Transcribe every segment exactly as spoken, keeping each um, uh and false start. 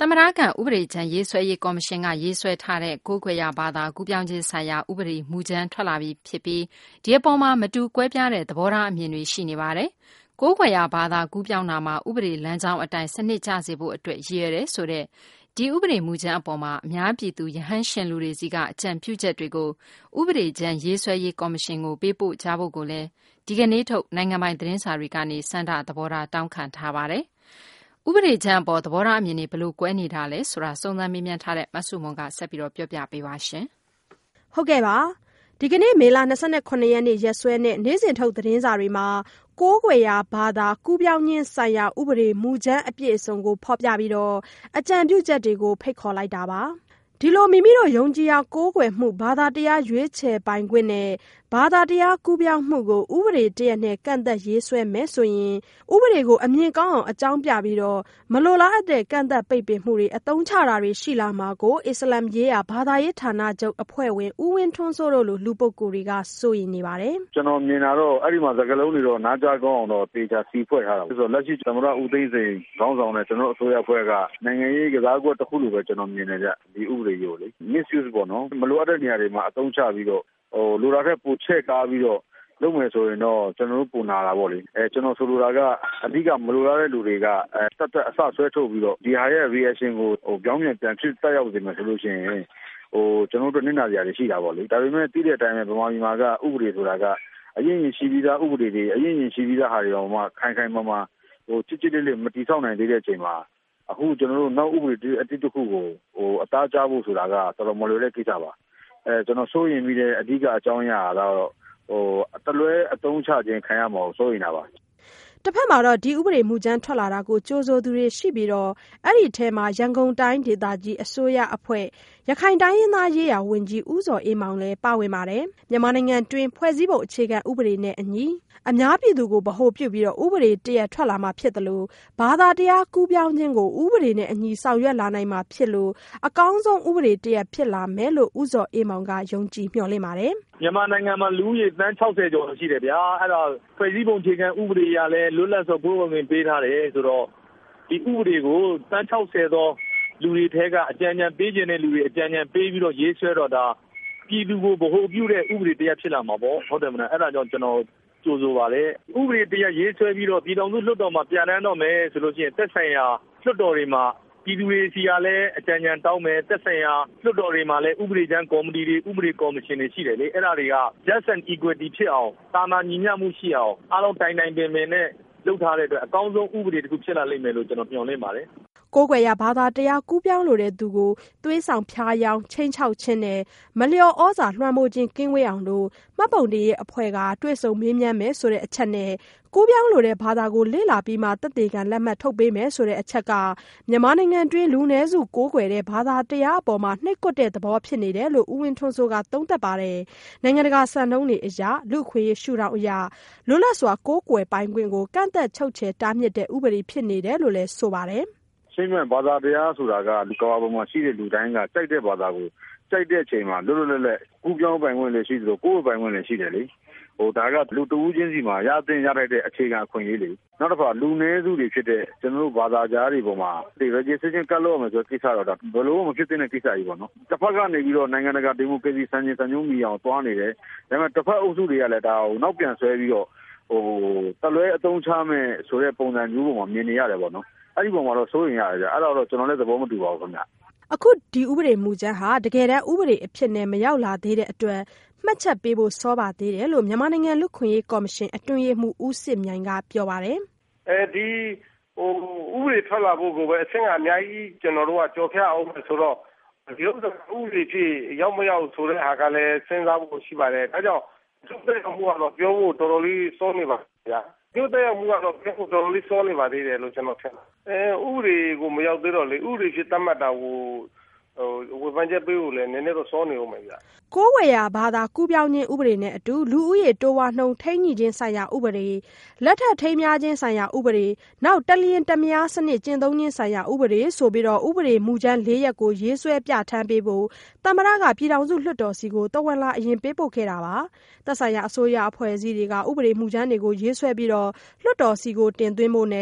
သမ္မတကဥပဒေကြမ်းရေးဆွဲရေးကော်မရှင်ကရေးဆွဲထားတဲ့ကိုးကွယ်ရာဘာသာကူးပြောင်းခြင်းဆိုင်ရာဥပဒေမူကြမ်းထွက်လာပြီဖြစ်ပြီးဒီအပေါ်မှာမတူကွဲပြားတဲ့သဘောထားအမြင်တွေရှိနေပါတယ်။ကိုးကွယ်ရာဘာသာကူးပြောင်းတာမှာဥပဒေလမ်းကြောင်းအတိုင်းစနစ်ကျစေဖို့အတွက်ရည်ရွယ်တယ်ဆိုတဲ့ဒီဥပဒေမူကြမ်းအပေါ်မှာအများပြည်သူရဟန်းရှင်လူတွေစီကအကြံပြုချက်တွေကိုဥပဒေကြမ်းရေးဆွဲရေးကော်မရှင်ကိုပေးပို့ကြဖို့ကိုလည်းဒီကနေ့ထုတ်နိုင်ငံပိုင်သတင်းစာတွေကနေစန္ဒသဘောထားတောင်းခံထားပါတယ်။ဥပဒေကြမ်းအပေါ်သဘောထားအမြင်တွေဘလို့ကွဲနေတာလဲဆိုတာစုံစမ်းမေးမြန်းထားတဲ့မဆုမွန်ကဆက်ပြီးတော့ပြောပြပေးပါရှင်။ဟုတ်ကဲ့ပါ။ဒီကနေ့မေလ၂၇ရက်နေ့ရက်စွဲနဲ့နေ့စဉ်ထုတ်သတင်းစာတွေမှာကိုးကွယ်ရာဘာသာကူးပြောင်းခြင်းဆိုင်ရာဥပဒေမူကြမ်းအပြည့်အစုံကိုဖော်ပြပြီးတော့အကြံပြုချက်တွေကိုဖိတ်ခေါ်လိုက်တာပါ။ဒီလိုမိမိတို့ယုံကြည်ရာကိုးကွယ်မှုဘာသာတရားရွေးချယ်ပိုင်ခွင့်နဲ့ဘာသာတရားကူးပြောင်းမှုကိုဥပဒေတရက်နဲ့ကန့်သက်ရေးဆွဲမယ်ဆိုရင်ဥပဒေကိုအမြင်ကောင်းအောင်အကြောင်းပြပြီးတော့မလိုလားအပ်တဲ့ကန့်သက်ပိတ်ပင်မှုတွေအသုံးချတာတွေရှိလာမှာကိုအစ္စလာမ်ရေးရာဘာသာရေးဌာနချုပ်အဖွဲ့ဝင်ဦးဝင်းထွန်းစိုးတို့လိုလူပုဂ္ဂိုလ်တွေကစိုးရိမ်နေပါတယ်။ကျွန်တော်မြင်တာတော့အဲ့ဒီမှာစကားလုံးတွေတော့နားကြားကောင်းအောင်တော့တေချာစီဖွဲ့ထားတာ။ဆိုတော့လက်ရှိသမ္မတဦးသိန်းစိန်ခေါင်းဆောင်နဲ့ကျွန်တော်အစိုးရအဖွဲ့ကနိုင်ငံရေးကစားကွက်တစ်ခုလိုပဲကျွန်တော်မြင်နေကြဒီဥပဒေကိုလေ misuse ပေါ့နော်မလိုအပ်တဲ့နေရာတွေမှာအသုံးချပြီးတော့ဟိုလိုတာတဲ့ပိုချဲ့ကားပြီးတော့လုပ်မယ်ဆိုရင်တော့ကျွန်တော်တို့ပုံနာတာပေါ့လေအဲကျွန်တော်ဆိုလိုတာကအဓိကမလိုလားတဲ့လူတွေကအဲတက်တက်အဆဆွဲထုတ်ပြီးတော့ဒီဟာရဲ့ reaction ကိုဟိုပြောင်းပြန်ပြန်ဖြစ်တက်ရောက်နေမှာဆိုလို့ရှိရင်ဟိုကျွန်တော်တို့နစ်နာကြရရှိတာပေါ့လေဒါပေမဲ့တည်တဲ့အတိုင်းပဲဗမာပြည်မှာကဥပဒေဆိုတာကအရင်ရင်ရှိပြီးသားဥပဒေတွေအရင်ရင်ရှိပြီးသားဟာတွေတော့မှခိုင်ခိုင်မာမာဟိုချစ်ချစ်လေးလေးမတီးဆောက်နိုင်သေးတဲ့အချိန်မှာအခုကျွန်တော်တို့နောက်ဥပဒေအတိတ်တစ်ခုကိုဟိုအသားကြားဖို့ဆိုတာကတော်တော်မလွယ်တဲ့ကိစ္စပါအဲကျွန်တော်စိုးရင်ပြီးတဲ့အဓိကအကြောင်းအရာကတော့ဟိုတလွဲအသုံးချခြင်းခံရမှာကိုစိုးရင်တာပါတစ်ဖက်မှာတော့ဒီဥပဒေမူကြမ်းထွက်လာတာကိုကြိုးစိုးသူတွေရှိပြီးတော့အဲ့ဒီထဲမှာရန်ကုန်တိုင်းဒေသကြီးအစိုးရအဖွဲ့ရခိုင်တိုင်းရင်းသားရေးရာဝန်ကြီးဦးစောအေးမောင်လည်းပါဝင်ပါတယ်မြန်မာနိုင်ငံတွင်ဖွဲ့စည်းပုံအခြေခံဥပဒေနဲ့အညီအများပြည်သူကိုဗဟိုပြုပြီးတော့ဥပဒေတရက်ထွက်လာမှာဖြစ်တယ်လို့ဘာသာတရားကူးပြောင်းခြင်းကိုဥပဒေနဲ့အညီဆောင်ရွက်လာနိုင်မှာဖြစ်လို့အကောင်းဆုံးဥပဒေတရက်ဖြစ်လာမယ်လို့ဦးစောအေးမောင်ကယုံကြည်မျှော်လင့်ပါတယ်မြန်မာနိုင်ငံမှာလူဦးရေသန်း၆၀ကျော်ရှိတယ်ဗျာအဲ့တော့ဖွဲ့စည်းပုံအခြေခံဥပဒေရလည်းလွတ်လပ်စွာကိုယ်ဝင်ပေးထားတယ်ဆိုတော့ဒီဥပဒေကိုသန်း၆၀သောလူတွေထဲကအကြံဉာဏ်ပေးခြင်းတဲ့လူတွေအကြံဉာဏ်ပေးပြီးတော့ရေးဆွဲတော့တာပြည်သူကိုဗဟိုပြုတဲ့ဥပဒေတရားဖြစ်လာမှာပေါ့ဟုတ်တယ်မလားအဲ့ဒါကြောင့်ကျွန်တော်ကြိုးဆိုပါလေဥပဒေတရားရေးဆွဲပြီးတော့ပြည်တော်စုလွှတ်တော်မှာပြန်တန်းတော့မယ်ဆိုလို့ရှိရင်သက်ဆိုင်ရာလွှတ်တော်တွေမှာပြည်သူတွေစီကလည်းအကြံဉာဏ်တောင်းမယ်သက်ဆိုင်ရာလွှတ်တော်တွေမှာလည်းဥပဒေကြမ်းကော်မတီတွေဥပဒေကော်မရှင်တွေရှိတယ်လေအဲ့ဒါတွေက just and equity ဖြစ်အောင်တာမာညီမျှမှုရှိအောင်အားလုံးတိုင်တိုင်ပင်ပင်နဲ့လုပ်ထားတဲ့အတွက်အကောင်းဆုံးဥပဒေတစ်ခုဖြစ်လာလိမ့်မယ်လို့ကျွန်တော်မျှော်လင့်ပါတယ်ကိုးကွယ်ရာဘာသာတရားကူးပြောင်းလိုတဲ့သူကိုသွေးဆောင်ဖျားယောင်းချင်းချောက်ခြင်းနဲ့မလျော်ဩဇာလွှမ်းမိုးခြင်းကင်းဝေးအောင်လို့မှတ်ပုံတင်ရဲ့အဖွဲ့ကတွေ့ဆုံမေးမြန်းမယ်ဆိုတဲ့အချက်နဲ့ကူးပြောင်းလိုတဲ့ဘာသာကိုလေ့လာပြီးမှသက်သေခံလက်မှတ်ထုတ်ပေးမယ်ဆိုတဲ့အချက်ကမြန်မာနိုင်ငံတွင်းလူနည်းစုကိုးကွယ်တဲ့ဘာသာတရားအပေါ်မှာနှိပ်ကွပ်တဲ့သဘောဖြစ်နေတယ်လို့ဦးဝင်းထွန်းစိုးကသုံးသပ်ပါတယ်နိုင်ငံတကာစံနှုန်းတွေအရလူခွေရှုထောင့်အရလွတ်လပ်စွာကိုးကွယ်ပိုင်ခွင့်ကိုကန့်သက်ချုပ်ချယ်တားမြစ်တဲ့ဥပဒေဖြစ်နေတယ်လို့လည်းဆိုပါတယ်ရှင်းမဲ့ဘာသာတရားဆိုတာကလူကဘာပေါ်မှာရှိတဲ့လူတိုင်းကကြိုက်တဲ့ဘာသာကိုကြိုက်တဲ့အချိန်မှာလွတ်လွတ်လပ်လပ်ကူးပြောင်းပိုင်ခွင့်လည်းရှိသလိုကိုယ်ပိုင်ခွင့်လည်းရှိတယ်လေဟိုဒါကလူတဦးချင်းစီမှာရသင့်ရထိုက်တဲ့အခြေခံအခွင့်အရေးလေနောက်တစ်ခါလူနည်းစုတွေဖြစ်တဲ့ကျွန်တော်တို့ဘာသာကြားတွေပေါ်မှာဒီ registration ကတ်လို့ရမယ်ဆိုတဲ့ကိစ္စတော့ဒါဘယ်လိုမှမဖြစ်တဲ့ကိစ္စကြီးပေါ့နော်တစ်ဖက်ကနေပြီးတော့နိုင်ငံတကာဒီမိုကရေစီစံချိန်စံညွှန်းမီအောင်သွားနေတယ်ဒါပေမဲ့တစ်ဖက်အုပ်စုတွေကလည်းဒါကိုနောက်ပြန်ဆွဲပြီးတော့ဟိုတလွဲအသုံးချမဲ့ဆိုတဲ့ပုံစံမျိုးပေါ်မှာမြင်နေရတယ်ပေါ့နော်အဲ့ဒီပုံမှာတော့စိုးရင်ရတယ်အဲ့တော့ကျွန်တော်လည်းသဘောမတူပါဘူးခင်ဗျအခုဒီဥပဒေမူကြမ်းဟာတကယ်တမ်းဥပဒေအဖြစ်နဲ့မရောက်လာသေးတဲ့အတွက်မှတ်ချက်ပေးဖို့စောပါသေးတယ်လို့မြန်မာနိုင်ငံလူခွင့်ရေးကော်မရှင်အတွင်းရေးမှူးဦးစစ်မြိုင်ကပြောပါတယ်အဲဒီဟိုဥပဒေထွက်လာဖို့ကိုပဲအဆင့်ကအများကြီးကျွန်တော်တို့ကကြော်ဖြတ်အောင်ဆိုတော့ဒီဥစ္စာဥပဒေဖြစ်ရောက်မရောက်ဆိုတဲ့ဟာကလည်းစဉ်းစားဖို့ရှိပါတယ်ဒါကြောင့်သူ့တဲ့မှုကတော့ပြောဖို့တော်တော်လေးစောနေပါဗျာဒီတဲ့မှုကတော့ပြောဖို့တော်တော်လေးစောနေပါသေးတယ်လို့ကျွန်တော်ထင်တယ်အဲဥပဒေကိုမရောက်သေးတော့လေဥပဒေဖြစ်တတ်မှတ်တာကိုဟိုဝေဖန်ချက်ပေးဖို့လည်းနည်းနည်းတော့စောနေဦးမယ်ဗျကိုးဝယ်ရာဘာသာကူးပြောင်းခြင်းဥပဒေနဲ့အတူလူဦးရေတိုးဝါနှုန်းထိန်းညှိခြင်းဆိုင်ရာဥပဒေလက်ထပ်ထိမ်းများခြင်းဆိုင်ရာဥပဒေနောက်တလျင်တမယားစနစ်ကျင့်သုံးခြင်းဆိုင်ရာဥပဒေဆိုပြီးတော့ဥပဒေမူကြမ်း၄ရပ်ကိုရေးဆွဲပြဋ္ဌာန်းပေးဖို့သမ္မတကပြည်ထောင်စုလွှတ်တော်စီကိုတဝန်လာအရင်ပေးပို့ခဲ့တာပါသက်ဆိုင်ရာအစိုးရအဖွဲ့အစည်းတွေကဥပဒေမူကြမ်းတွေကိုရေးဆွဲပြီးတော့လွှတ်တော်စီကိုတင်သွင်းဖို့နဲ့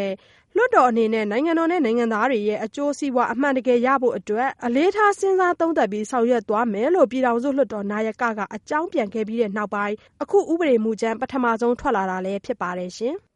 လွှတ်တော်အနေနဲ့နိုင်ငံတော်နဲ့နိုင်ငံသားတွေရဲ့အကျိုးစီးပွားအမှန်တကယ်ရဖို့အတွက်အလေးထားစဉ်းစားသုံးသပ်ပြီးဆောင်ရွက်သွားမယ်လို့ပြည်ထောင်စုလွှတ်တော်နာယကကအကြောင်းပြန်ခဲ့ပြီးတဲ့နောက်ပိုင်းအခုဥပဒေမူကြမ်းပထမဆုံးထွက်လာတာလည်းဖြစ်ပါတယ်ရှင်။